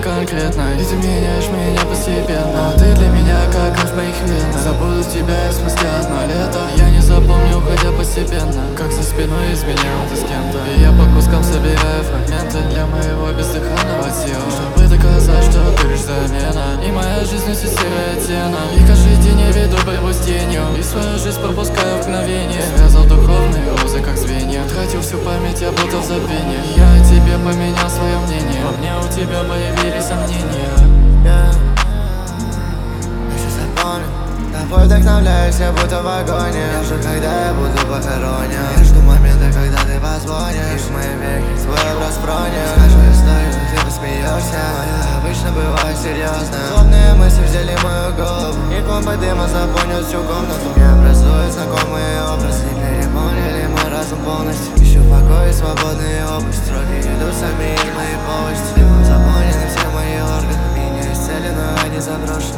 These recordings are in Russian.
конкретно, и ты меняешь меня постепенно. Ты для меня как в моих венах. Забуду тебя спустя одно лето. Я не запомню, уходя постепенно, как за спиной изменял ты с кем-то. И я по кускам собираю фрагменты для моего бездыханного тела, чтобы доказать, что ты лишь замена. И моя жизнь носит серый оттенок. И каждый день я веду борьбу с тенью, и свою жизнь пропускаю в мгновение. Связал духовные узы, как звенья. Тратил всю память, я будто в забвении. Я о тебе поменял свое мнение. Во мне у тебя появились сомнения. Я сейчас запомню. Тобой вдохновляюсь, я будто в вагоне. Я жду, когда я буду похоронен. Я жду момента, когда ты позвонишь. И в мои веки свой образ брони. Скажу историю, ты посмеешься. Я обычно бываю серьезно. Злобные мысли взяли мою голову, и клумбы дыма заполнят всю комнату. И образуют знакомые образы. Переполнили мой разум полностью. Ищу покой и свободные области. Строки идут сами из моей полости. Заполнены все мои органы. И не исцелены, а не заброшены.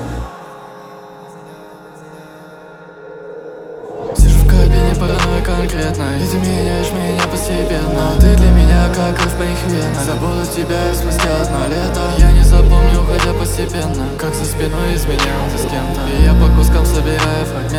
Паранойя конкретно, и ты меняешь меня постепенно. Ты для меня как в моих венах. Забуду тебя спустя одно лето. Я не запомню, уходя постепенно, как за спиной изменял ты с кем-то. И я по кускам собираю фрагменты